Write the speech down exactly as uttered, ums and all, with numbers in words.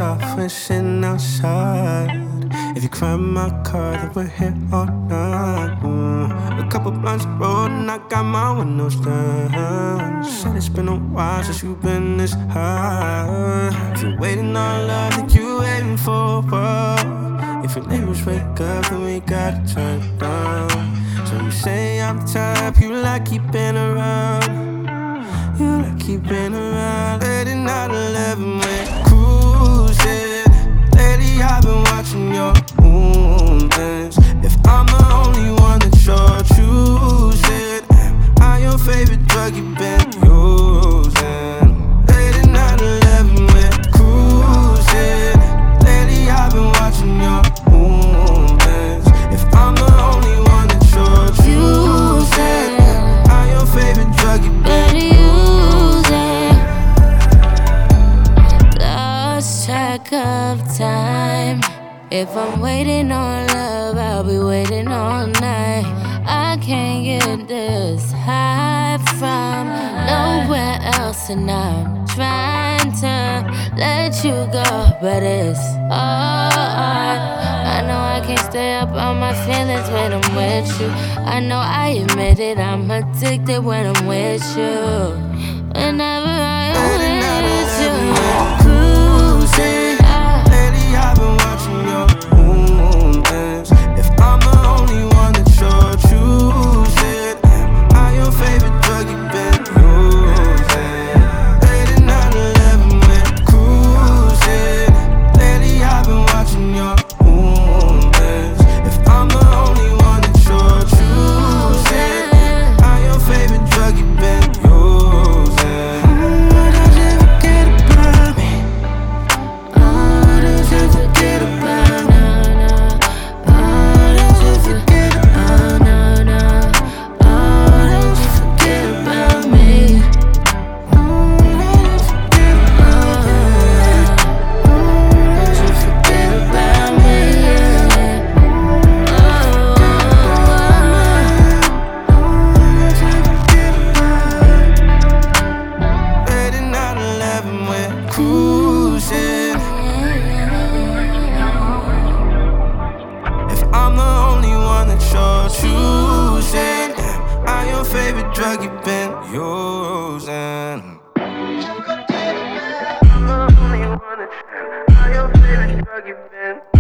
off when sitting outside. If you cry in my car, then we're here all night. mm. A couple blunts rolled and I got my windows down. Said it's been a while since you've been this high. If you're waiting on love, then you waiting for what? If your neighbors wake up, then we gotta turn it down. So you say I'm the type you like keeping around. You like keeping around. Late at night, eleven, we're cruising. Lately I've been watching your movements. If I'm the only one that you're choosing, am I your favorite drug you've been using? Late at night, eleven, we're cruising. Lately I've been watching your movements. If I'm the only one that you're choosing, am I your favorite drug you've been using? Track of time. If I'm waiting on love, I'll be waiting all night. I can't get this high from nowhere else, and I'm trying to let you go, but it's hard. I know I can't stay up on my feelings when I'm with you. I know I admit it, I'm addicted when I'm with you. Whenever I'm with you, cruising. Lately I've been watching your movements. If I'm the only one that you're choosing, am I your favorite drug you've been using? Late at night, eleven, we're cruising. Lately I've been watching your movements. If I'm the only one that you're choosing, am I your favorite drug you've been using? Cruising. If I'm the only one that you're choosing, am I your favorite drug you've been using? I'm the only one that am I your favorite drug you've been